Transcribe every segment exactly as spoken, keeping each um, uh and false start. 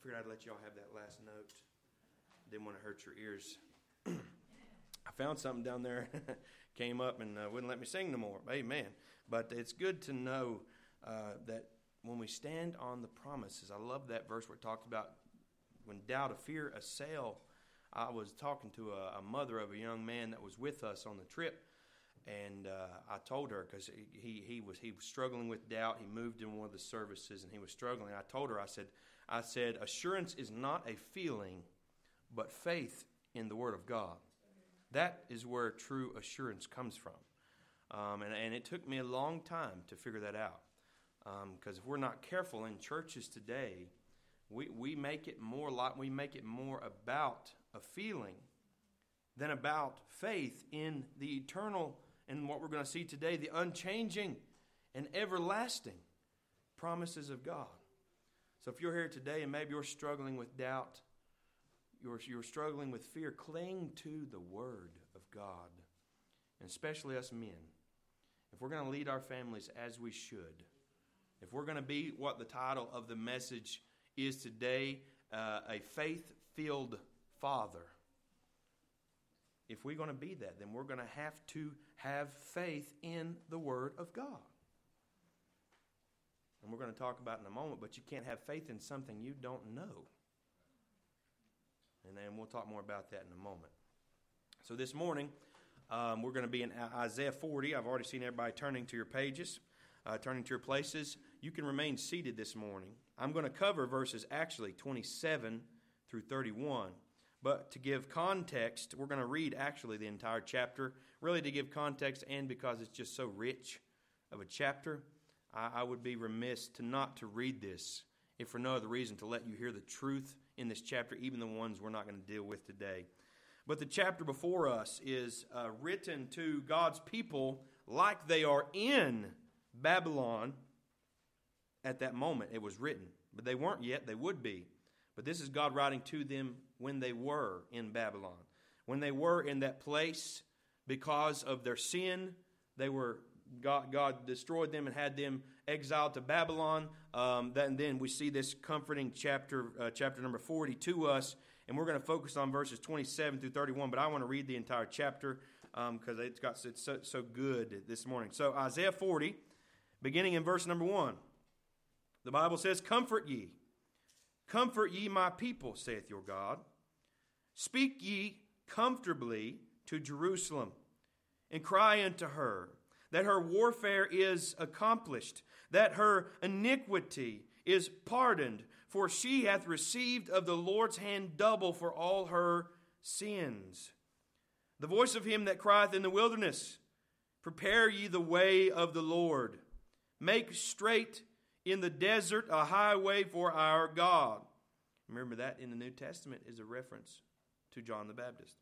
figured I'd let y'all have that last note. Didn't want to hurt your ears. I found something down there, came up and uh, wouldn't let me sing no more. Amen. But it's good to know uh, that when we stand on the promises, I love that verse where it talked about when doubt or fear assail. I was talking to a, a mother of a young man that was with us on the trip, and uh, I told her, because he, he was he was struggling with doubt. He moved in one of the services, and he was struggling. I told her, I said, I said, assurance is not a feeling, but faith in the Word of God. That is where true assurance comes from. Um, and, and it took me a long time to figure that out. Because um, if we're not careful in churches today, we, we make it more like we make it more about a feeling than about faith in the eternal and what we're going to see today, the unchanging and everlasting promises of God. So if you're here today and maybe you're struggling with doubt, You're, you're struggling with fear, cling to the Word of God, and especially us men. If we're going to lead our families as we should, if we're going to be what the title of the message is today, uh, a faith-filled father, if we're going to be that, then we're going to have to have faith in the Word of God. And we're going to talk about it in a moment, but you can't have faith in something you don't know. And then we'll talk more about that in a moment. So this morning, um, we're going to be in Isaiah forty. I've already seen everybody turning to your pages, uh, turning to your places. You can remain seated this morning. I'm going to cover verses actually twenty-seven through thirty-one. But to give context, we're going to read actually the entire chapter. Really to give context, and because it's just so rich of a chapter, I, I would be remiss to not to read this, if for no other reason, to let you hear the truth in this chapter, even the ones we're not going to deal with today. But the chapter before us is uh, written to God's people like they are in Babylon at that moment. It was written, but they weren't yet. They would be. But this is God writing to them when they were in Babylon. When they were in that place because of their sin, they were God, God destroyed them and had them exiled to Babylon. Um, that, and then we see this comforting chapter, uh, chapter number forty to us. And we're going to focus on verses twenty-seven through thirty-one. But I want to read the entire chapter because um, it's got it's so, so good this morning. So Isaiah forty, beginning in verse number one. The Bible says, "Comfort ye, comfort ye my people, saith your God. Speak ye comfortably to Jerusalem, and cry unto her, that her warfare is accomplished, that her iniquity is pardoned, for she hath received of the Lord's hand double for all her sins. The voice of him that crieth in the wilderness, prepare ye the way of the Lord. Make straight in the desert a highway for our God." Remember that in the New Testament is a reference to John the Baptist.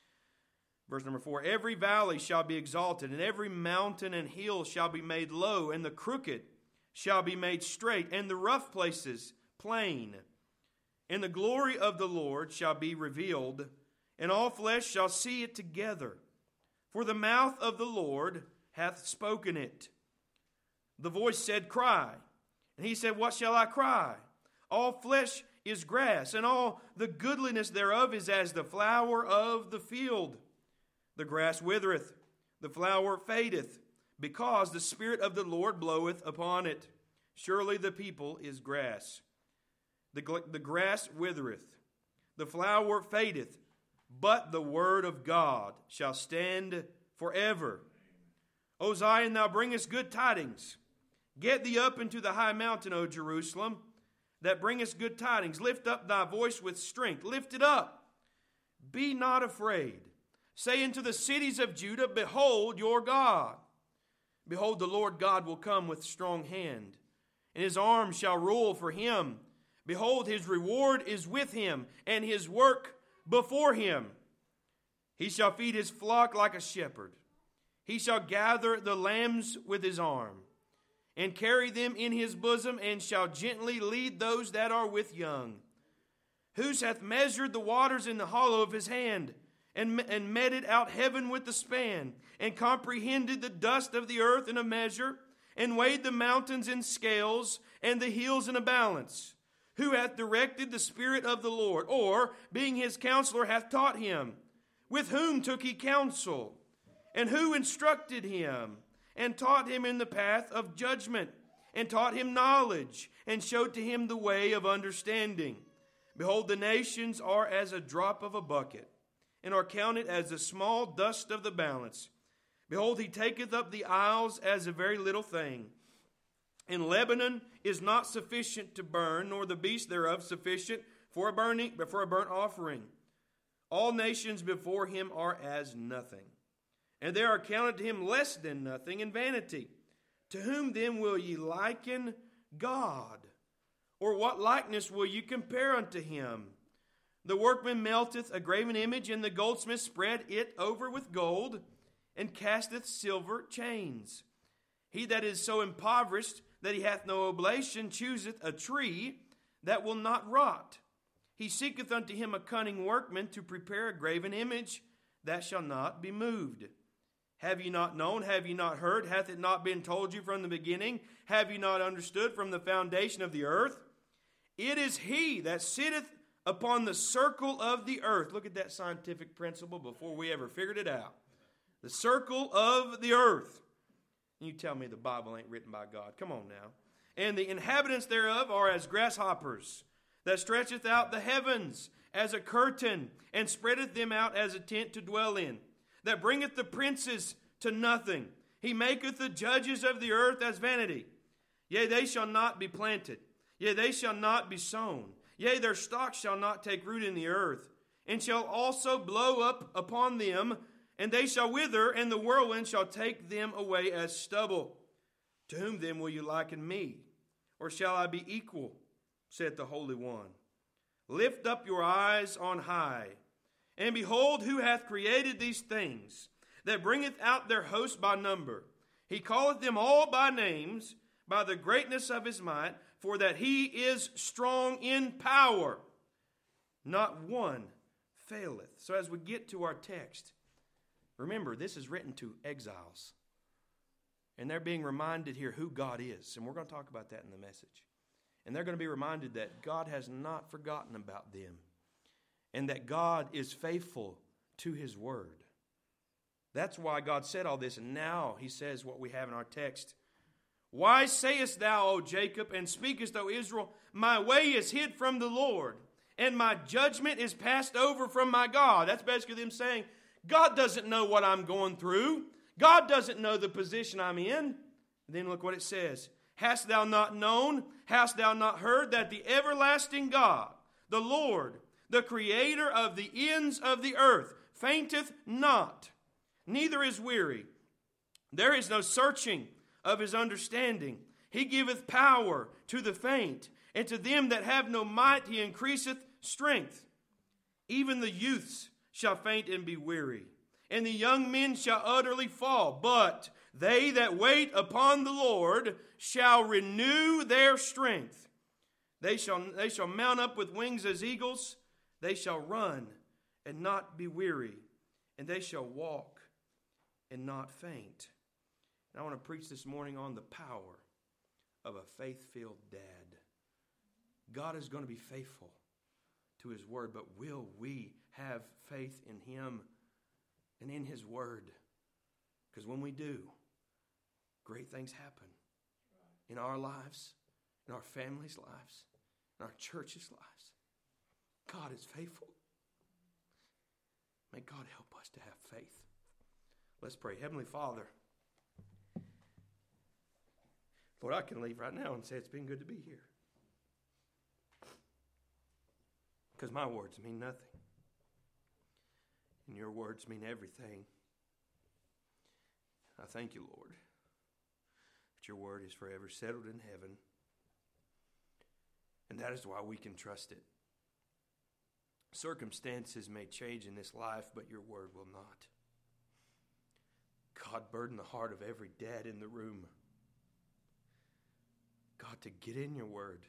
Verse number four, "Every valley shall be exalted, and every mountain and hill shall be made low, and the crooked shall be made straight, and the rough places plain. And the glory of the Lord shall be revealed, and all flesh shall see it together. For the mouth of the Lord hath spoken it. The voice said, Cry. And he said, What shall I cry? All flesh is grass, and all the goodliness thereof is as the flower of the field. The grass withereth, the flower fadeth, because the Spirit of the Lord bloweth upon it. Surely the people is grass. The, the grass withereth, the flower fadeth, but the word of God shall stand forever. O Zion, thou bringest good tidings. Get thee up into the high mountain, O Jerusalem, that bringest good tidings. Lift up thy voice with strength. Lift it up. Be not afraid. Say unto the cities of Judah, Behold your God. Behold, the Lord God will come with strong hand, and his arm shall rule for him. Behold, his reward is with him, and his work before him. He shall feed his flock like a shepherd. He shall gather the lambs with his arm, and carry them in his bosom, and shall gently lead those that are with young. Whose hath measured the waters in the hollow of his hand, and, and meted out heaven with the span, and comprehended the dust of the earth in a measure, and weighed the mountains in scales, and the hills in a balance? Who hath directed the Spirit of the Lord? Or, being his counselor, hath taught him? With whom took he counsel? And who instructed him? And taught him in the path of judgment? And taught him knowledge? And showed to him the way of understanding? Behold, the nations are as a drop of a bucket, and are counted as the small dust of the balance. Behold, he taketh up the isles as a very little thing. And Lebanon is not sufficient to burn, nor the beast thereof sufficient for a burning, but for a burnt offering. All nations before him are as nothing, and they are counted to him less than nothing in vanity. To whom then will ye liken God? Or what likeness will you compare unto him? The workman melteth a graven image, and the goldsmith spread it over with gold, and casteth silver chains. He that is so impoverished that he hath no oblation chooseth a tree that will not rot. He seeketh unto him a cunning workman to prepare a graven image that shall not be moved. Have ye not known? Have ye not heard? Hath it not been told you from the beginning? Have ye not understood from the foundation of the earth? It is he that sitteth upon the circle of the earth. Look at that scientific principle before we ever figured it out. The circle of the earth. You tell me the Bible ain't written by God. Come on now. And the inhabitants thereof are as grasshoppers, that stretcheth out the heavens as a curtain, and spreadeth them out as a tent to dwell in, that bringeth the princes to nothing. He maketh the judges of the earth as vanity. Yea, they shall not be planted. Yea, they shall not be sown. Yea, their stock shall not take root in the earth, and shall also blow up upon them, and they shall wither, and the whirlwind shall take them away as stubble. To whom then will you liken me? Or shall I be equal? Saith the Holy One. Lift up your eyes on high, and behold who hath created these things, that bringeth out their host by number. He calleth them all by names, by the greatness of his might, for that he is strong in power. Not one faileth. So as we get to our text, remember, this is written to exiles. And they're being reminded here who God is. And we're going to talk about that in the message. And they're going to be reminded that God has not forgotten about them. And that God is faithful to his word. That's why God said all this. And now he says what we have in our text. Why sayest thou, O Jacob, and speakest, O Israel, my way is hid from the Lord, and my judgment is passed over from my God? That's basically them saying, God doesn't know what I'm going through. God doesn't know the position I'm in. And then look what it says. Hast thou not known, hast thou not heard, that the everlasting God, the Lord, the creator of the ends of the earth, fainteth not, neither is weary. There is no searching of his understanding. He giveth power to the faint, and to them that have no might he increaseth strength. Even the youths shall faint and be weary, and the young men shall utterly fall. But they that wait upon the Lord shall renew their strength. They shall, they shall mount up with wings as eagles. They shall run and not be weary, and they shall walk and not faint. And I want to preach this morning on the power of a faith-filled dad. God is going to be faithful to his word, but will we have faith in him and in his word? Because when we do, great things happen in our lives, in our families' lives, in our church's lives. God is faithful. May God help us to have faith. Let's pray. Heavenly Father, Lord, I can leave right now and say it's been good to be here. Because my words mean nothing. And your words mean everything. I thank you, Lord, that your word is forever settled in heaven. And that is why we can trust it. Circumstances may change in this life, but your word will not. God, burden the heart of every dad in the room. God, to get in your word,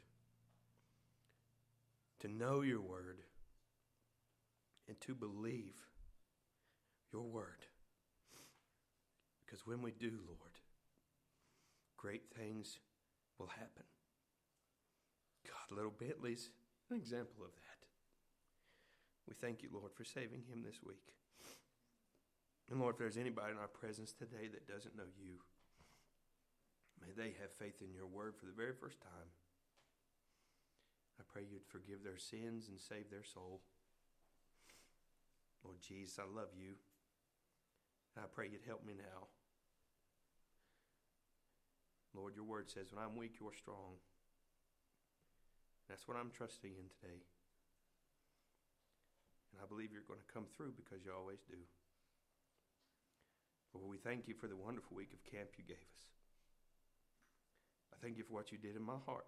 to know your word, and to believe your word. Because when we do, Lord, great things will happen. God, Little Bentley's an example of that. We thank you, Lord, for saving him this week. And Lord, if there's anybody in our presence today that doesn't know you, may they have faith in your word for the very first time. I pray you'd forgive their sins and save their soul. Lord Jesus, I love you. And I pray you'd help me now. Lord, your word says, when I'm weak, you're strong. That's what I'm trusting in today. And I believe you're going to come through because you always do. Lord, we thank you for the wonderful week of camp you gave us. I thank you for what you did in my heart.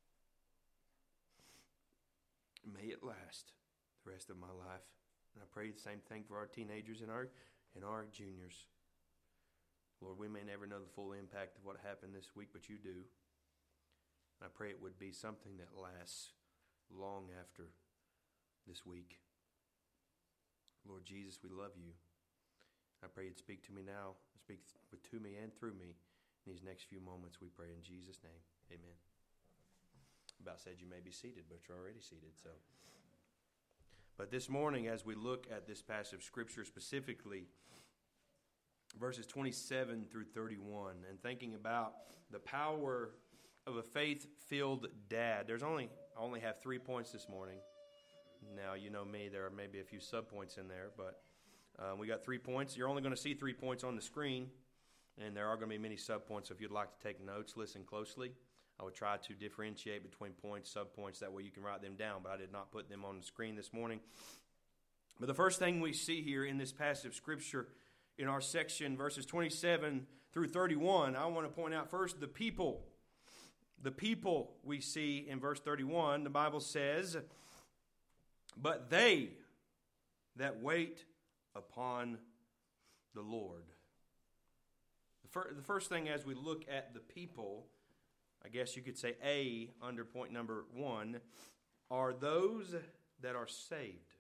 May it last the rest of my life. And I pray the same thing for our teenagers and our, and our juniors. Lord, we may never know the full impact of what happened this week, but you do. I pray it would be something that lasts long after this week. Lord Jesus, we love you. I pray you'd speak to me now, speak to me and through me in these next few moments, we pray in Jesus' name. Amen. About said you may be seated, but you're already seated. So, but this morning, as we look at this passage of Scripture specifically, verses twenty-seven through thirty-one, and thinking about the power of a faith-filled dad. There's only I only have three points this morning. Now, you know me, there are maybe a few sub-points in there, but uh, we got three points. You're only going to see three points on the screen, and there are going to be many sub-points. So if you'd like to take notes, listen closely. I would try to differentiate between points, sub-points, that way you can write them down, but I did not put them on the screen this morning. But the first thing we see here in this passage of Scripture in our section, verses twenty-seven through thirty-one, I want to point out first the people. The people we see in verse thirty-one, the Bible says, "But they that wait upon the Lord." The, fir- the first thing as we look at the people, I guess you could say A under point number one, are those that are saved.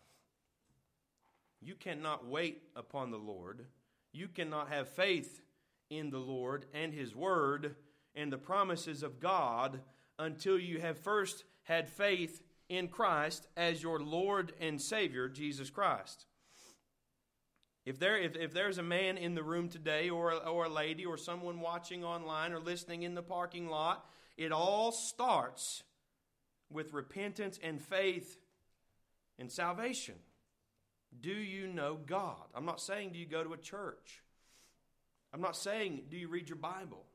You cannot wait upon the Lord. You cannot have faith in the Lord and His Word and the promises of God until you have first had faith in Christ as your Lord and Savior, Jesus Christ. If there, if, if there's a man in the room today or, or a lady or someone watching online or listening in the parking lot, it all starts with repentance and faith in salvation. Do you know God? I'm not saying do you go to a church. I'm not saying do you read your Bible.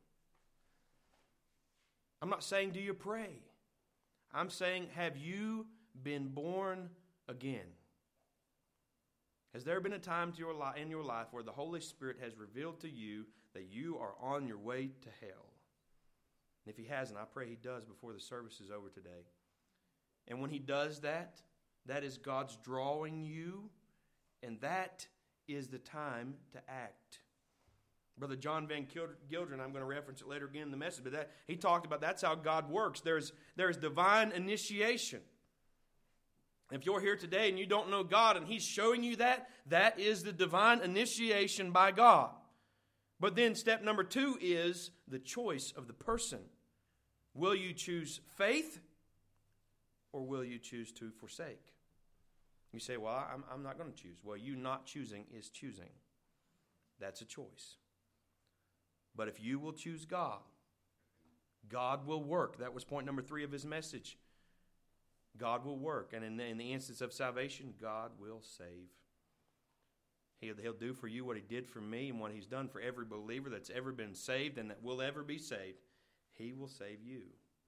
I'm not saying do you pray. I'm saying have you been born again? Has there been a time to your li- in your life where the Holy Spirit has revealed to you that you are on your way to hell? And if He hasn't, I pray He does before the service is over today. And when He does that, that is God's drawing you, and that is the time to act. Brother John Van Gildren, I'm going to reference it later again in the message, but that, he talked about that's how God works. There's, there's divine initiation. If you're here today and you don't know God and He's showing you that, that is the divine initiation by God. But then step number two is the choice of the person. Will you choose faith or will you choose to forsake? You say, well, I'm, I'm not going to choose. Well, you not choosing is choosing. That's a choice. But if you will choose God, God will work. That was point number three of his message. God will work. And in the, in the instance of salvation, God will save. He'll, he'll do for you what He did for me and what He's done for every believer that's ever been saved and that will ever be saved. He will save you.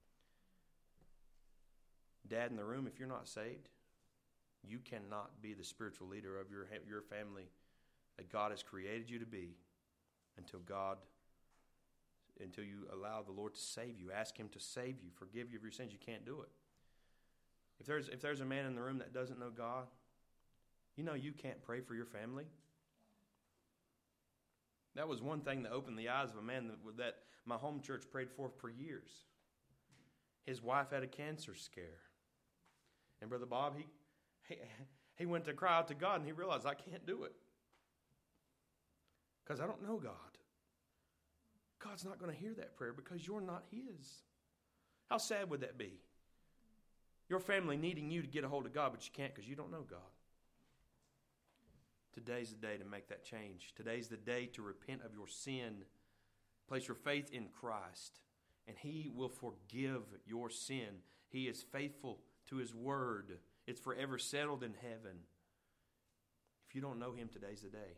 Dad in the room, if you're not saved, you cannot be the spiritual leader of your, your family that God has created you to be until God, until you allow the Lord to save you. Ask Him to save you, forgive you of your sins. You can't do it. If there's, if there's a man in the room that doesn't know God, you know you can't pray for your family. That was one thing that opened the eyes of a man that, that my home church prayed for for years. His wife had a cancer scare. And Brother Bob, he, he, he went to cry out to God and he realized, I can't do it. Because I don't know God. God's not going to hear that prayer because you're not His. How sad would that be? Your family needing you to get a hold of God, but you can't because you don't know God. Today's the day to make that change. Today's the day to repent of your sin. Place your faith in Christ, and He will forgive your sin. He is faithful to His word. It's forever settled in heaven. If you don't know Him, today's the day.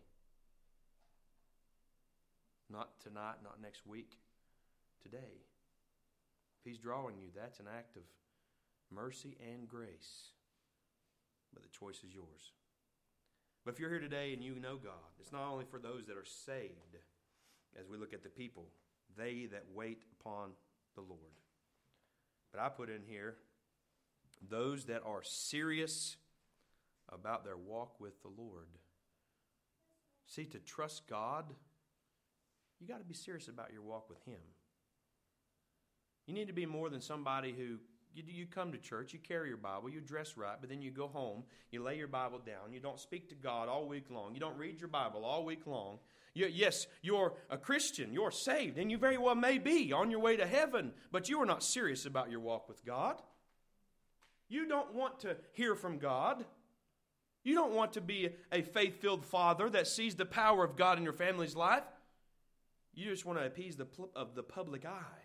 Not tonight, not next week. Today. If He's drawing you, that's an act of mercy and grace. But the choice is yours. But if you're here today and you know God, it's not only for those that are saved, as we look at the people, they that wait upon the Lord. But I put in here, those that are serious about their walk with the Lord. See, to trust God, you got to be serious about your walk with Him. You need to be more than somebody who, you, you come to church, you carry your Bible, you dress right, but then you go home, you lay your Bible down, you don't speak to God all week long, you don't read your Bible all week long. You, yes, you're a Christian, you're saved, and you very well may be on your way to heaven, but you are not serious about your walk with God. You don't want to hear from God. You don't want to be a faith-filled father that sees the power of God in your family's life. You just want to appease the of the public eye.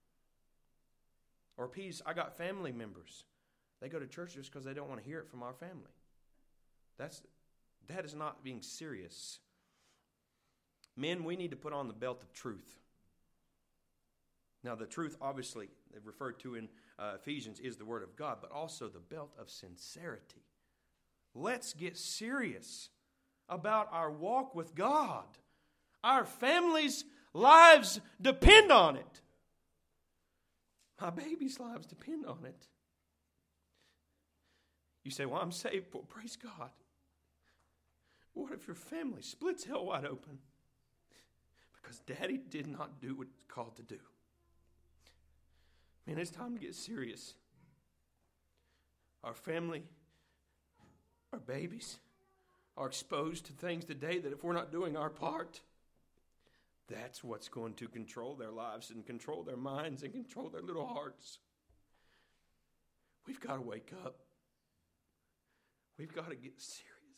Or appease, I got family members. They go to church just because they don't want to hear it from our family. That's that is not being serious. Men, we need to put on the belt of truth. Now, the truth, obviously, referred to in uh, Ephesians, is the Word of God, but also the belt of sincerity. Let's get serious about our walk with God. Our families' lives depend on it. My baby's lives depend on it. You say, well, I'm saved. Well, praise God. What if your family splits hell wide open? Because Daddy did not do what he's called to do. Man, it's time to get serious. Our family, our babies, are exposed to things today that if we're not doing our part, that's what's going to control their lives and control their minds and control their little hearts. We've got to wake up. We've got to get serious.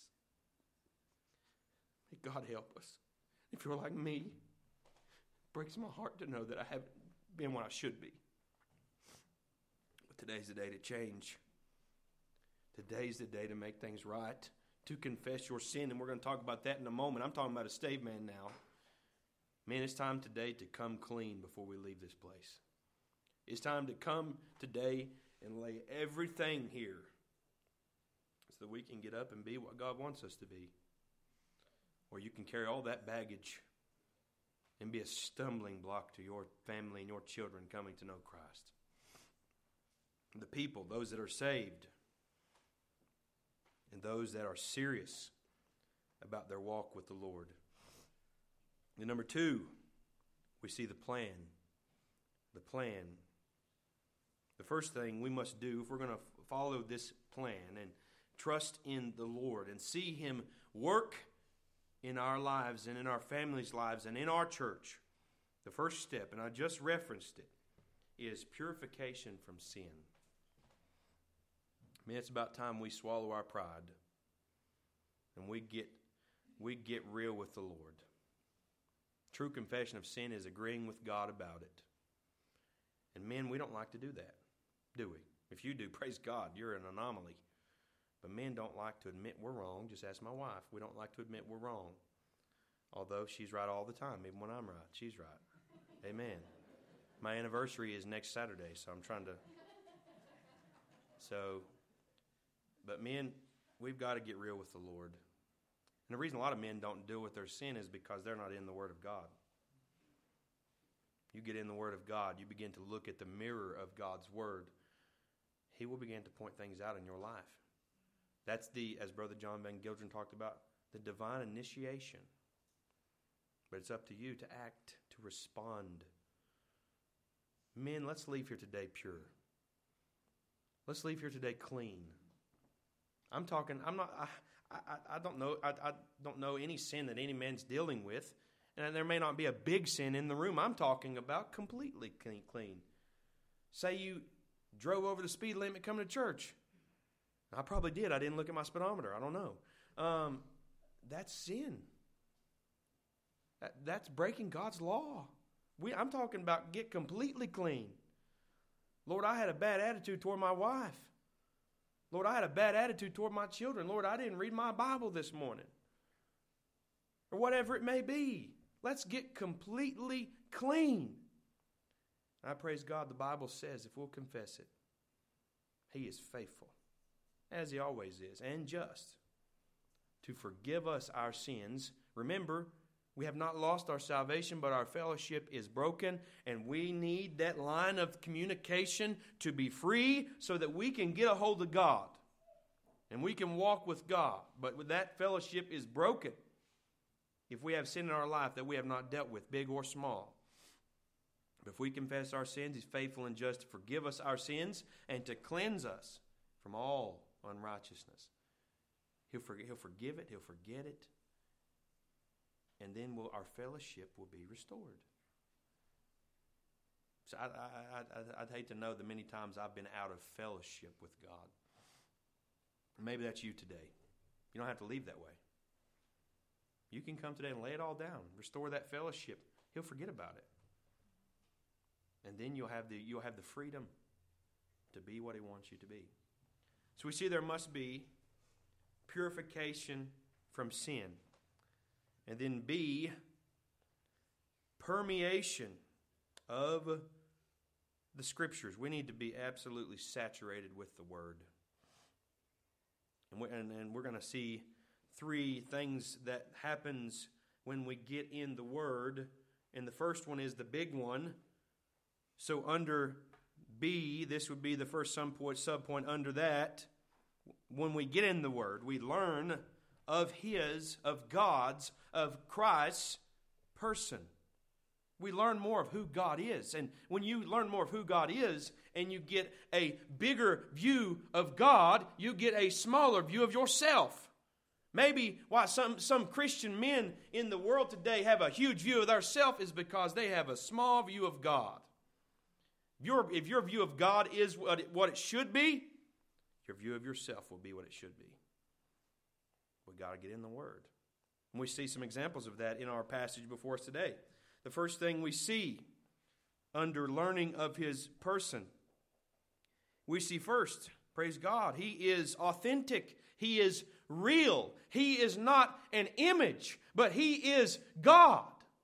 May God help us. If you're like me, it breaks my heart to know that I haven't been what I should be. But today's the day to change. Today's the day to make things right, to confess your sin, and we're going to talk about that in a moment. I'm talking about a saved man now. Man, it's time today to come clean before we leave this place. It's time to come today and lay everything here so that we can get up and be what God wants us to be. Or you can carry all that baggage and be a stumbling block to your family and your children coming to know Christ. The people, those that are saved, and those that are serious about their walk with the Lord. And number two, we see the plan. The plan. The first thing we must do, if we're going to follow this plan and trust in the Lord and see Him work in our lives and in our families' lives and in our church, the first step, and I just referenced it, is purification from sin. I mean, it's about time we swallow our pride and we get we get real with the Lord. True confession of sin is agreeing with God about it. And men, we don't like to do that, do we? If you do, praise God, you're an anomaly. But men don't like to admit we're wrong. Just ask my wife. We don't like to admit we're wrong. Although she's right all the time, even when I'm right. She's right. Amen. My anniversary is next Saturday, so I'm trying to... So, but men, we've got to get real with the Lord. And the reason a lot of men don't deal with their sin is because they're not in the Word of God. You get in the Word of God, you begin to look at the mirror of God's Word. He will begin to point things out in your life. That's the, as Brother John Van Gildren talked about, the divine initiation. But it's up to you to act, to respond. Men, let's leave here today pure. Let's leave here today clean. I'm talking, I'm not, I, I, I don't know, I, I don't know any sin that any man's dealing with. And there may not be a big sin in the room. I'm talking about completely clean. clean. Say you drove over the speed limit coming to church. I probably did. I didn't look at my speedometer. I don't know. Um, that's sin. That, that's breaking God's law. We, I'm talking about get completely clean. Lord, I had a bad attitude toward my wife. Lord, I had a bad attitude toward my children. Lord, I didn't read my Bible this morning. Or whatever it may be. Let's get completely clean. I praise God, the Bible says if we'll confess it, He is faithful, as He always is, and just, to forgive us our sins. Remember, we have not lost our salvation, but our fellowship is broken, and we need that line of communication to be free so that we can get a hold of God, and we can walk with God. But that fellowship is broken if we have sin in our life that we have not dealt with, big or small. But if we confess our sins, He's faithful and just to forgive us our sins and to cleanse us from all unrighteousness. He'll forgive, he'll forgive it, He'll forget it, and then we'll, our fellowship will be restored. So I, I, I, I'd hate to know the many times I've been out of fellowship with God. Maybe that's you today. You don't have to leave that way. You can come today and lay it all down, restore that fellowship. He'll forget about it. And then you'll have the you'll have the freedom to be what He wants you to be. So we see there must be purification from sin. And then B, permeation of the Scriptures. We need to be absolutely saturated with the Word. And, we, and, and we're going to see three things that happens when we get in the Word. And the first one is the big one. So under B, this would be the first sub-point, sub-point under that. When we get in the Word, we learn of His, of God's, of Christ's person. We learn more of who God is. And when you learn more of who God is and you get a bigger view of God, you get a smaller view of yourself. Maybe why some, some Christian men in the world today have a huge view of themselves is because they have a small view of God. If your, if your view of God is what it, what it should be, your view of yourself will be what it should be. We've got to get in the Word. And we see some examples of that in our passage before us today. The first thing we see under learning of His person, we see first, praise God, He is authentic. He is real. He is not an image, but He is God.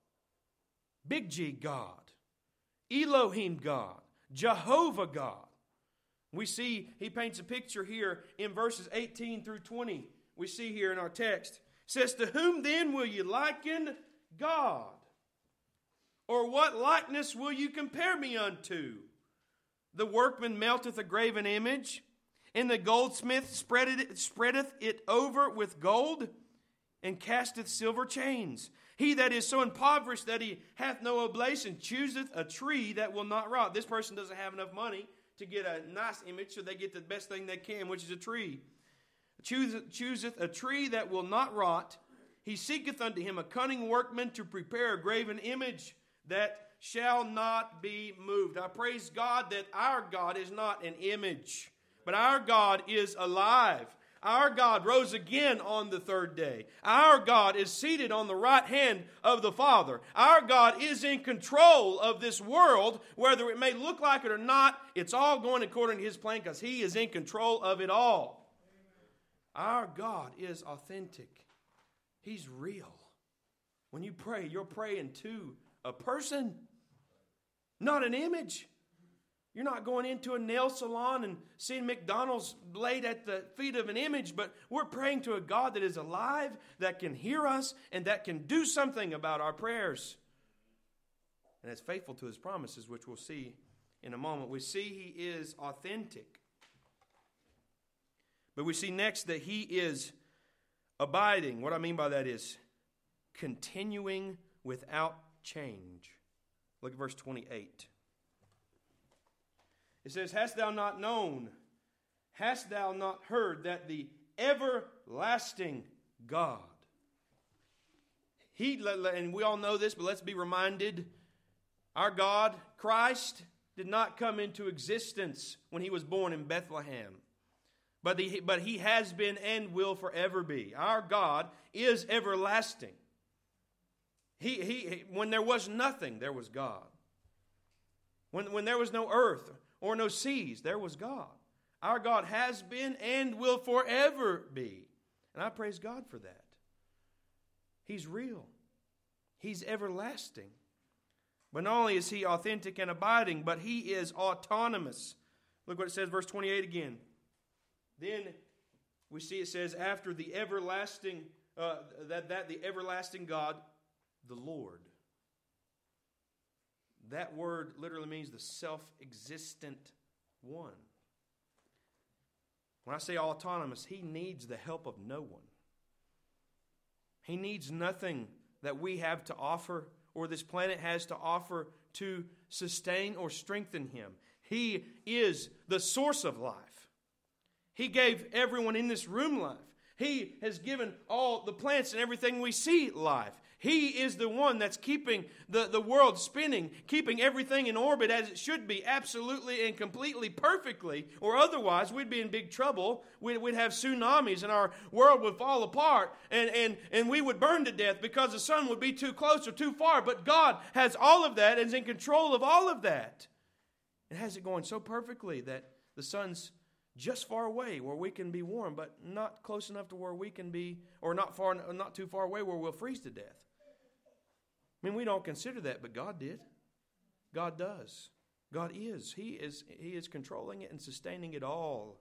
Big G God. Elohim God. Jehovah God. We see He paints a picture here in verses eighteen through twenty. We see here in our text. It says, to whom then will you liken God? Or what likeness will you compare me unto? The workman melteth a graven image, and the goldsmith spreadeth it, spreadeth it over with gold, and casteth silver chains. He that is so impoverished that he hath no oblation chooseth a tree that will not rot. This person doesn't have enough money to get a nice image, so they get the best thing they can, which is a tree. Chooseth, chooseth a tree that will not rot. He seeketh unto him a cunning workman to prepare a graven image that shall not be moved. I praise God that our God is not an image, but our God is alive. Our God rose again on the third day. Our God is seated on the right hand of the Father. Our God is in control of this world. Whether it may look like it or not, it's all going according to His plan because He is in control of it all. Our God is authentic. He's real. When you pray, you're praying to a person, not an image. You're not going into a nail salon and seeing McDonald's laid at the feet of an image, but we're praying to a God that is alive, that can hear us, and that can do something about our prayers. And is faithful to His promises, which we'll see in a moment. We see He is authentic. But we see next that He is abiding. What I mean by that is continuing without change. Look at verse twenty-eight. It says, hast thou not known, hast thou not heard that the everlasting God, He, and we all know this, but let's be reminded, our God, Christ, did not come into existence when he was born in Bethlehem. But he, but he has been and will forever be. Our God is everlasting. He, he, when there was nothing, there was God. When, when there was no earth or no seas, there was God. Our God has been and will forever be. And I praise God for that. He's real. He's everlasting. But not only is he authentic and abiding, but he is autonomous. Look what it says, verse twenty-eight again. Then we see it says, after the everlasting, uh, that, that the everlasting God, the Lord. That word literally means the self-existent one. When I say autonomous, he needs the help of no one. He needs nothing that we have to offer or this planet has to offer to sustain or strengthen him. He is the source of life. He gave everyone in this room life. He has given all the plants and everything we see life. He is the one that's keeping the, the world spinning, keeping everything in orbit as it should be, absolutely and completely perfectly, or otherwise we'd be in big trouble. We'd, we'd have tsunamis and our world would fall apart and, and, and we would burn to death because the sun would be too close or too far. But God has all of that and is in control of all of that. It has it going so perfectly that the sun's just far away where we can be warm, but not close enough to where we can be, or not far, not too far away where we'll freeze to death. I mean, we don't consider that, but God did. God does. God is. He is. He is controlling it and sustaining it all.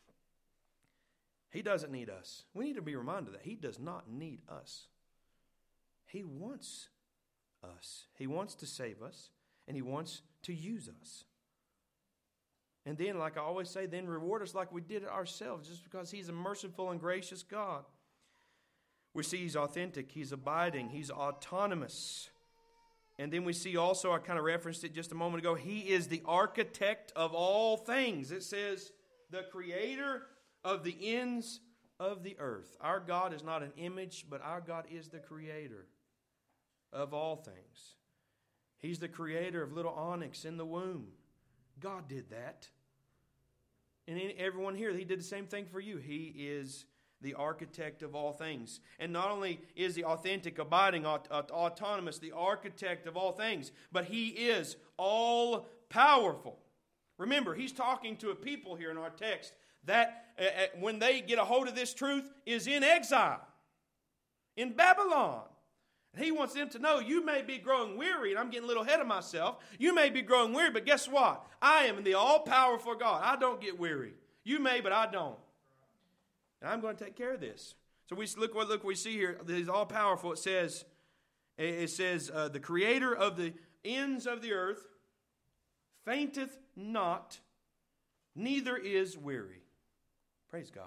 He doesn't need us. We need to be reminded that He does not need us. He wants us. He wants to save us, and He wants to use us. And then, like I always say, then reward us like we did it ourselves, just because He's a merciful and gracious God. We see He's authentic, He's abiding, He's autonomous. And then we see also, I kind of referenced it just a moment ago, He is the architect of all things. It says, the creator of the ends of the earth. Our God is not an image, but our God is the creator of all things. He's the creator of little onyx in the womb. God did that. And everyone here, He did the same thing for you. He is the architect of all things. And not only is He authentic, abiding, aut- aut- autonomous, the architect of all things, but He is all powerful. Remember, He's talking to a people here in our text that uh, uh, when they get a hold of this truth is in exile, in Babylon. He wants them to know, you may be growing weary, and I'm getting a little ahead of myself. You may be growing weary, but guess what? I am the all-powerful God. I don't get weary. You may, but I don't. And I'm going to take care of this. So we look what look we see here. He's all-powerful. It says, it says, uh, the creator of the ends of the earth fainteth not, neither is weary. Praise God.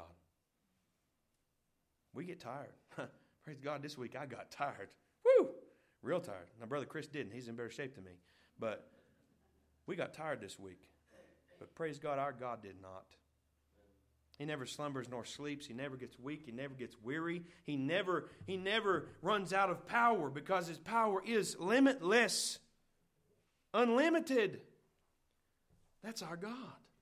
We get tired. Praise God, this week I got tired. Woo! Real tired. My brother Chris didn't. He's in better shape than me. But we got tired this week. But praise God, our God did not. He never slumbers nor sleeps. He never gets weak. He never gets weary. He never, he never runs out of power because His power is limitless, unlimited. That's our God.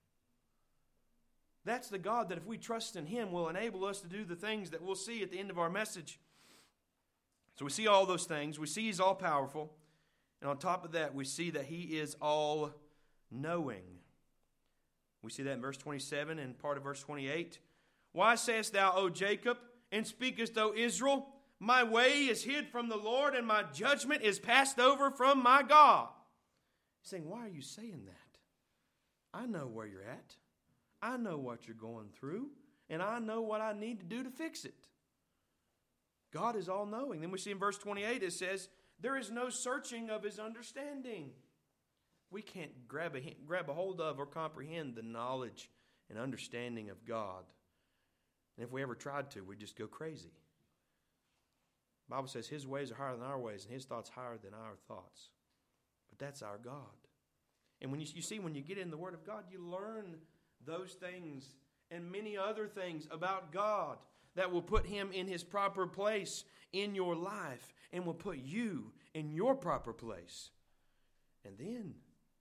That's the God that if we trust in Him will enable us to do the things that we'll see at the end of our message. So we see all those things. We see He's all-powerful. And on top of that, we see that He is all-knowing. We see that in verse twenty-seven and part of verse twenty-eight. Why sayest thou, O Jacob, and speakest, O Israel, my way is hid from the Lord, and my judgment is passed over from my God? He's saying, why are you saying that? I know where you're at. I know what you're going through, and I know what I need to do to fix it. God is all-knowing. Then we see in verse twenty-eight, it says, there is no searching of His understanding. We can't grab a, grab a hold of or comprehend the knowledge and understanding of God. And if we ever tried to, we'd just go crazy. The Bible says His ways are higher than our ways, and His thoughts higher than our thoughts. But that's our God. And when you, you see, when you get in the Word of God, you learn those things and many other things about God that will put Him in His proper place in your life and will put you in your proper place. And then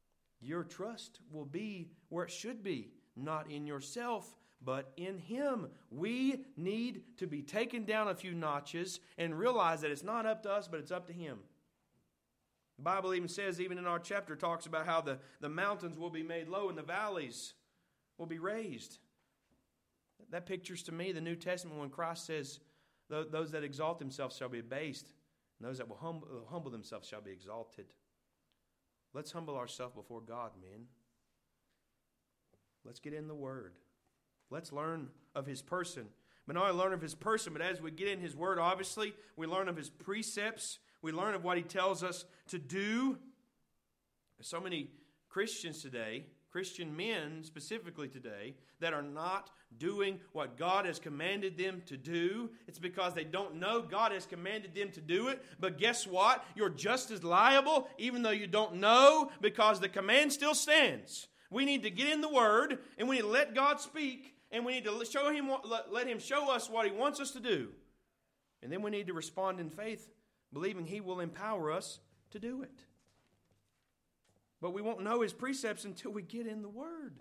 your trust will be where it should be, not in yourself, but in Him. We need to be taken down a few notches and realize that it's not up to us, but it's up to Him. The Bible even says, even in our chapter, talks about how the, the mountains will be made low and the valleys will be raised. That pictures to me the New Testament when Christ says, those that exalt themselves shall be abased, and those that will humble, humble themselves shall be exalted. Let's humble ourselves before God, men. Let's get in the Word. Let's learn of His person. But not only learn of His person, but as we get in His Word, obviously, we learn of His precepts. We learn of what He tells us to do. There's so many Christians today, Christian men specifically today, that are not doing what God has commanded them to do. It's because they don't know God has commanded them to do it. But guess what? You're just as liable, even though you don't know, because the command still stands. We need to get in the Word, and we need to let God speak, and we need to show Him, let Him show us what He wants us to do. And then we need to respond in faith, believing He will empower us to do it. But we won't know His precepts until we get in the Word.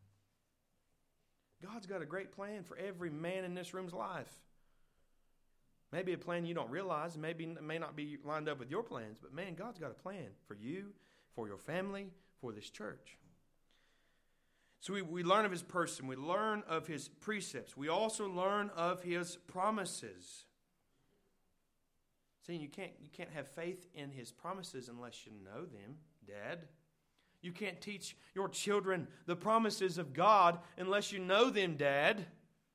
God's got a great plan for every man in this room's life. Maybe a plan you don't realize, maybe it may not be lined up with your plans, but man, God's got a plan for you, for your family, for this church. So we, we learn of His person, we learn of His precepts, we also learn of His promises. See, you can't, you can't have faith in His promises unless you know them, Dad. You can't teach your children the promises of God unless you know them, Dad.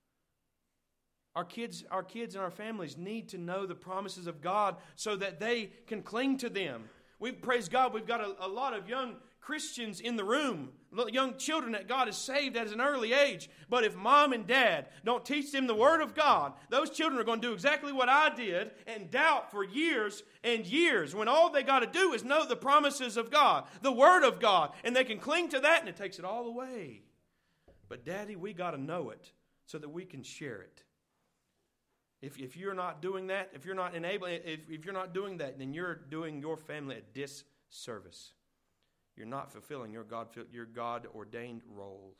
Our kids, our kids and our families need to know the promises of God so that they can cling to them. We praise God, we've got a, a lot of young Christians in the room, young children that God has saved at an early age. But if mom and dad don't teach them the Word of God, those children are going to do exactly what I did and doubt for years and years, when all they got to do is know the promises of God, the Word of God, and they can cling to that and it takes it all away. But Daddy, we got to know it so that we can share it. If, if you're not doing that, if you're not enabling, if, if you're not doing that, then you're doing your family a disservice. You're not fulfilling your God, your God-ordained role.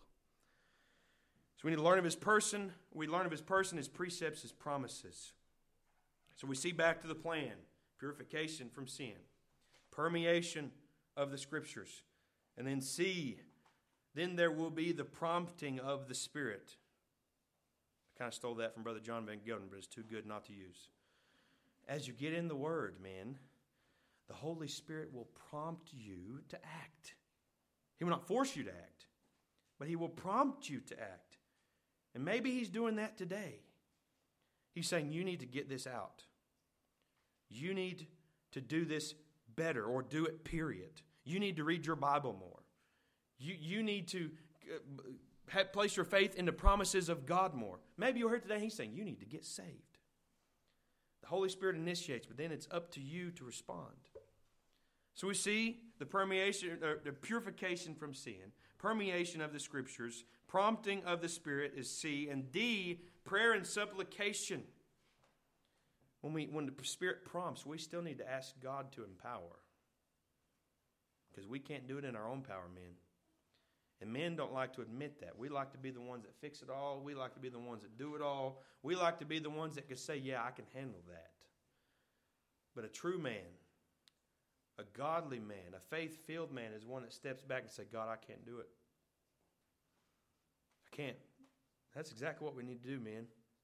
So we need to learn of His person. We learn of His person, His precepts, His promises. So we see back to the plan. Purification from sin. Permeation of the Scriptures. And then C, then there will be the prompting of the Spirit. I kind of stole that from Brother John Van Gelder, but it's too good not to use. As you get in the Word, man, the Holy Spirit will prompt you to act. He will not force you to act, but He will prompt you to act. And maybe He's doing that today. He's saying, you need to get this out. You need to do this better, or do it, period. You need to read your Bible more. You, you need to uh, place your faith in the promises of God more. Maybe you're here today and He's saying, you need to get saved. The Holy Spirit initiates, but then it's up to you to respond. So we see the permeation, uh, the purification from sin, permeation of the Scriptures, prompting of the Spirit is C, and D, prayer and supplication. When we, when the Spirit prompts, we still need to ask God to empower, because we can't do it in our own power, men. And men don't like to admit that. We like to be the ones that fix it all. We like to be the ones that do it all. We like to be the ones that can say, yeah, I can handle that. But a true man, a godly man, a faith-filled man is one that steps back and says, God, I can't do it. I can't. That's exactly what we need to do, man.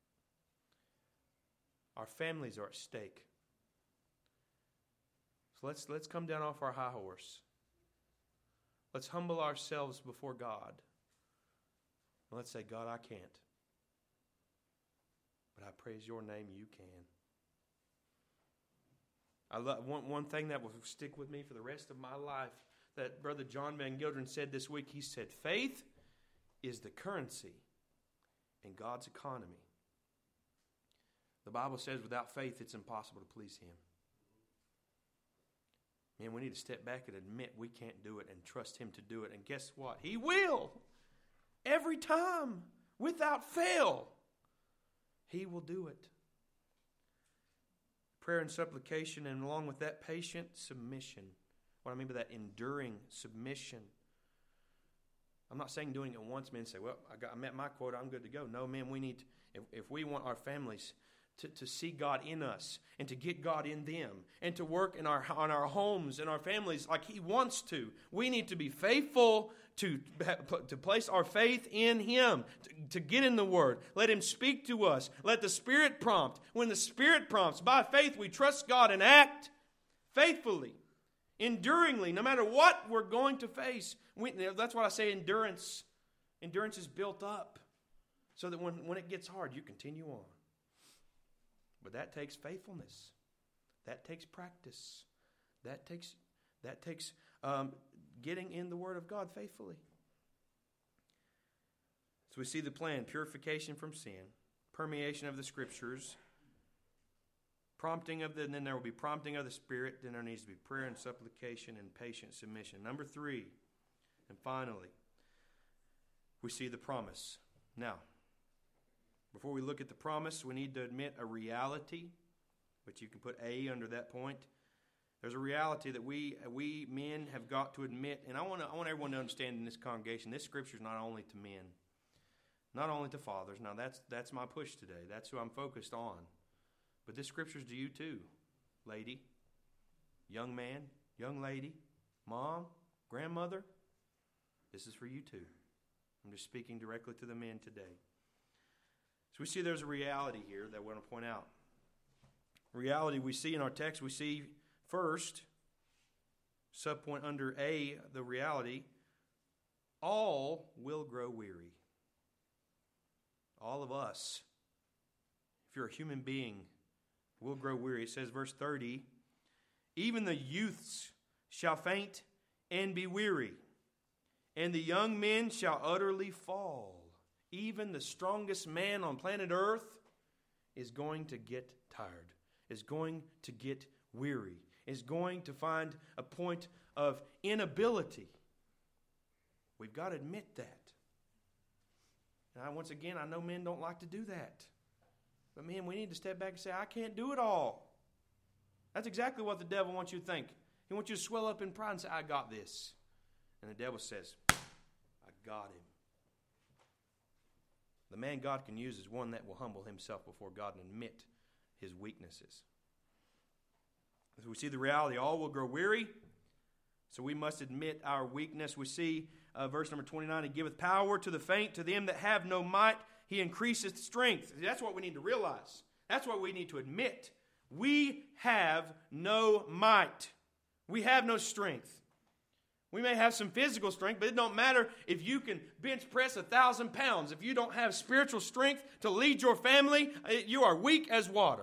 Our families are at stake. So let's, let's come down off our high horse. Let's humble ourselves before God. And let's say, God, I can't. But I praise your name, you can. I love one, one thing that will stick with me for the rest of my life that Brother John Van Gilderen said this week. He said, faith is the currency in God's economy. The Bible says without faith it's impossible to please Him. Man, we need to step back and admit we can't do it and trust Him to do it. And guess what? He will. Every time. Without fail. He will do it. Prayer and supplication, and along with that, patient submission. What I mean by that, enduring submission I'm not saying doing it once, men say, well, I, got, I met my quota, I'm good to go. No, men, we need, to, if, if we want our families to, to see God in us and to get God in them and to work in our on our homes and our families like He wants to, we need to be faithful to, to place our faith in Him, to, to get in the Word. Let Him speak to us. Let the Spirit prompt. When the Spirit prompts, by faith we trust God and act faithfully, enduringly, no matter what we're going to face. We, that's what I say endurance. Endurance is built up so that when, when it gets hard, you continue on. But that takes faithfulness. That takes practice. That takes that takes um, getting in the Word of God faithfully. So we see the plan: purification from sin, permeation of the Scriptures, prompting of the, and then there will be prompting of the Spirit. Then there needs to be prayer and supplication and patient submission. Number three, and finally, we see the promise. Now, before we look at the promise, we need to admit a reality, which you can put A under that point. There's a reality that we we men have got to admit, and I want to, I want everyone to understand in this congregation, this Scripture is not only to men, not only to fathers. Now, that's that's my push today. That's who I'm focused on. But this Scripture is to you too, lady, young man, young lady, mom, grandmother. This is for you too. I'm just speaking directly to the men today. So we see there's a reality here that I want to point out. Reality we see in our text, we see first, subpoint under A, the reality, all will grow weary. All of us, if you're a human being, will grow weary. It says, verse thirty, even the youths shall faint and be weary, and the young men shall utterly fall. Even the strongest man on planet Earth is going to get tired, is going to get weary, is going to find a point of inability. We've got to admit that. And I, once again, I know men don't like to do that. But men, we need to step back and say, I can't do it all. That's exactly what the devil wants you to think. He wants you to swell up in pride and say, I got this. And the devil says, I got him. The man God can use is one that will humble himself before God and admit his weaknesses. So we see the reality, all will grow weary. So we must admit our weakness. We see uh, verse number twenty-nine, He giveth power to the faint, to them that have no might, He increaseth strength. That's what we need to realize. That's what we need to admit. We have no might. We have no strength. We may have some physical strength, but it don't matter if you can bench press a thousand pounds. If you don't have spiritual strength to lead your family, you are weak as water.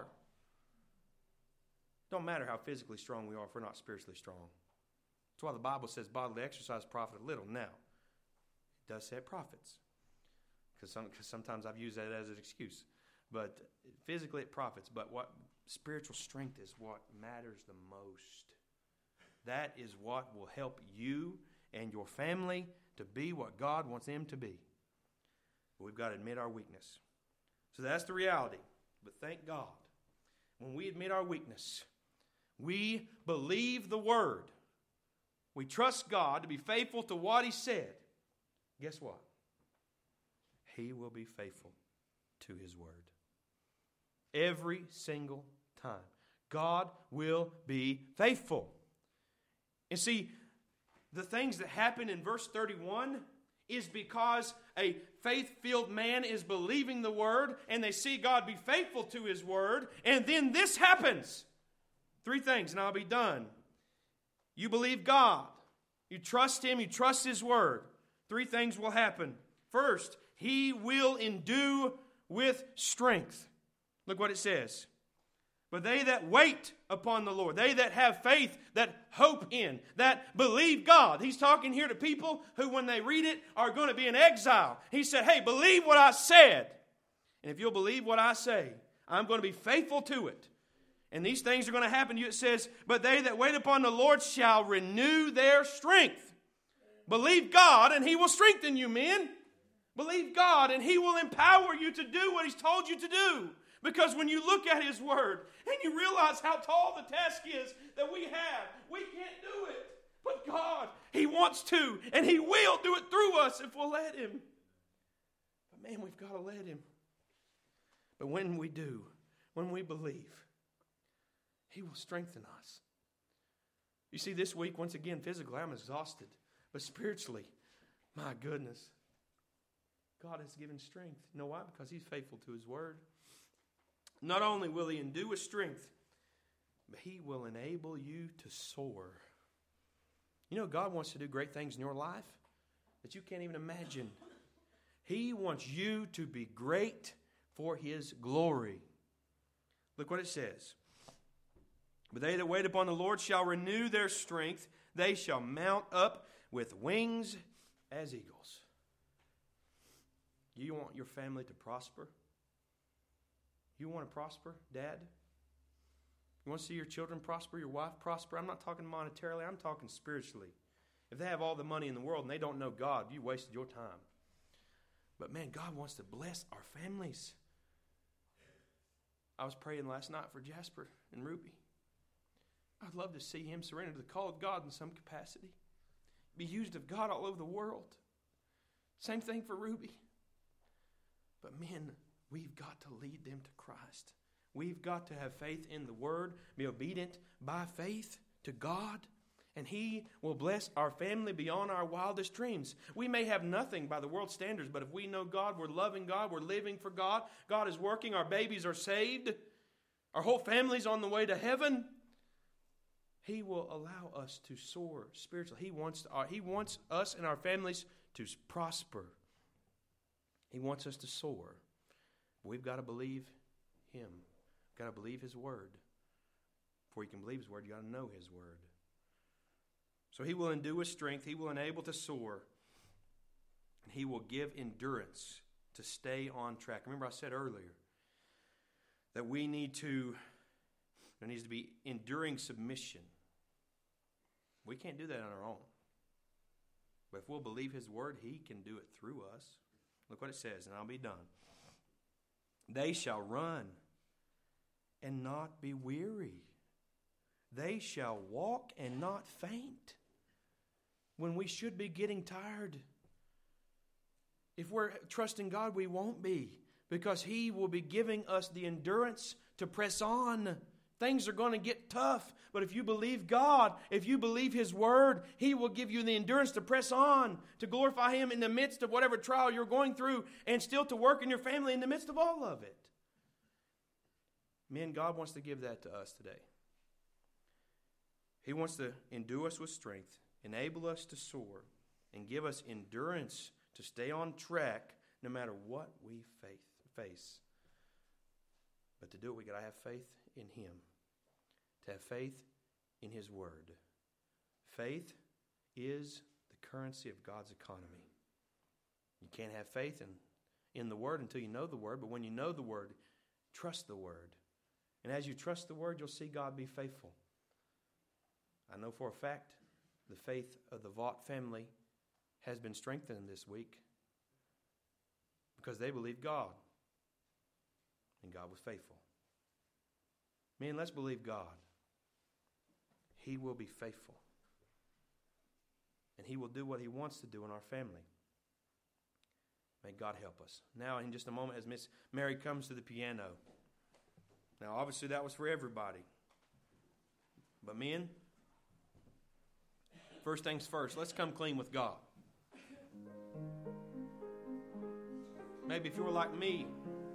It don't matter how physically strong we are if we're not spiritually strong. That's why the Bible says bodily exercise profiteth little. Now, it does say it profits. Because some, sometimes I've used that as an excuse. But physically it profits. But what spiritual strength is what matters the most. That is what will help you and your family to be what God wants them to be. But we've got to admit our weakness. So that's the reality. But thank God, when we admit our weakness, we believe the Word. We trust God to be faithful to what He said. Guess what? He will be faithful to His Word. Every single time. God will be faithful. And see, the things that happen in verse thirty-one is because a faith-filled man is believing the Word and they see God be faithful to His Word. And then this happens. Three things and I'll be done. You believe God. You trust Him. You trust His Word. Three things will happen. First, He will endue with strength. Look what it says. But they that wait upon the Lord, they that have faith, that hope in, that believe God. He's talking here to people who, when they read it, are going to be in exile. He said, hey, believe what I said. And if you'll believe what I say, I'm going to be faithful to it. And these things are going to happen to you. It says, but they that wait upon the Lord shall renew their strength. Believe God and He will strengthen you, men. Believe God and He will empower you to do what He's told you to do. Because when you look at His Word and you realize how tall the task is that we have, we can't do it. But God, He wants to, and He will do it through us if we'll let Him. But man, we've got to let Him. But when we do, when we believe, He will strengthen us. You see, this week, once again, physically, I'm exhausted. But spiritually, my goodness, God has given strength. You know why? Because He's faithful to His word. Not only will He endue with strength, but He will enable you to soar. You know, God wants to do great things in your life that you can't even imagine. He wants you to be great for His glory. Look what it says. But they that wait upon the Lord shall renew their strength. They shall mount up with wings as eagles. You want your family to prosper? You want to prosper, Dad? You want to see your children prosper, your wife prosper? I'm not talking monetarily, I'm talking spiritually. If they have all the money in the world and they don't know God, you wasted your time. But man, God wants to bless our families. I was praying last night for Jasper and Ruby. I'd love to see him surrender to the call of God in some capacity. Be used of God all over the world. Same thing for Ruby. But men, we've got to lead them to Christ. We've got to have faith in the Word, be obedient by faith to God, and He will bless our family beyond our wildest dreams. We may have nothing by the world's standards, but if we know God, we're loving God, we're living for God, God is working, our babies are saved, our whole family's on the way to heaven, He will allow us to soar spiritually. He wants, our, he wants us and our families to prosper. He wants us to soar. We've got to believe Him. We've got to believe His Word. Before you can believe His Word, you've got to know His Word. So He will endue with strength. He will enable to soar. And He will give endurance to stay on track. Remember I said earlier that we need to, there needs to be enduring submission. We can't do that on our own. But if we'll believe His Word, He can do it through us. Look what it says, and I'll be done. They shall run and not be weary. They shall walk and not faint. When we should be getting tired. If we're trusting God, we won't be. Because He will be giving us the endurance to press on. Things are going to get tough. But if you believe God, if you believe His Word, He will give you the endurance to press on, to glorify Him in the midst of whatever trial you're going through, and still to work in your family in the midst of all of it. Men, God wants to give that to us today. He wants to endue us with strength, enable us to soar, and give us endurance to stay on track no matter what we face. But to do it, we got to have faith in Him. To have faith in His Word. Faith is the currency of God's economy. You can't have faith in, in the Word until you know the Word, but when you know the Word, trust the Word. And as you trust the Word, you'll see God be faithful. I know for a fact the faith of the Vaught family has been strengthened this week because they believed God, and God was faithful. Men, let's believe God. He will be faithful. And He will do what He wants to do in our family. May God help us. Now, in just a moment, as Miss Mary comes to the piano. Now, obviously, that was for everybody. But men, first things first, let's come clean with God. Maybe if you were like me,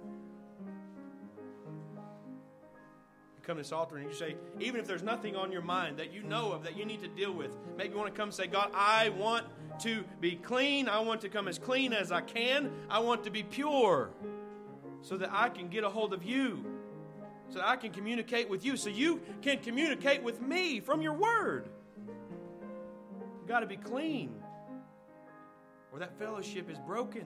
come to this altar and you say, even if there's nothing on your mind that you know of that you need to deal with, maybe you want to come and say, God, I want to be clean. I want to come as clean as I can. I want to be pure so that I can get a hold of you, so that I can communicate with you, so you can communicate with me from your word. You've got to be clean or that fellowship is broken.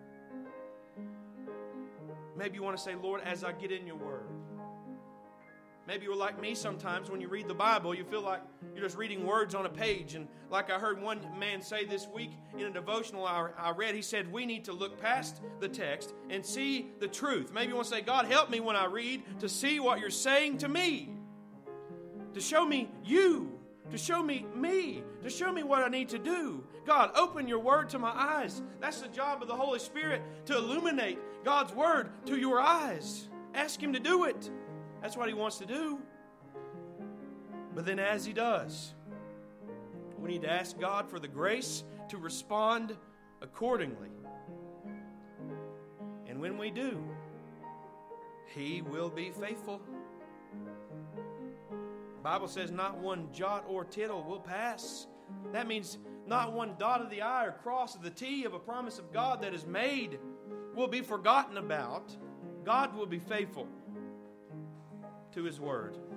Maybe you want to say, Lord, as I get in your word. Maybe you're like me sometimes when you read the Bible, you feel like you're just reading words on a page. And like I heard one man say this week in a devotional I, I read, he said, we need to look past the text and see the truth. Maybe you want to say, God, help me when I read to see what you're saying to me. To show me you. to show me me, to show me what I need to do. God, open your word to my eyes. That's the job of the Holy Spirit, to illuminate God's word to your eyes. Ask him to do it. That's what he wants to do. But then as he does, we need to ask God for the grace to respond accordingly. And when we do, he will be faithful. The Bible says not one jot or tittle will pass. That means not one dot of the I or cross of the T of a promise of God that is made will be forgotten about. God will be faithful to his word.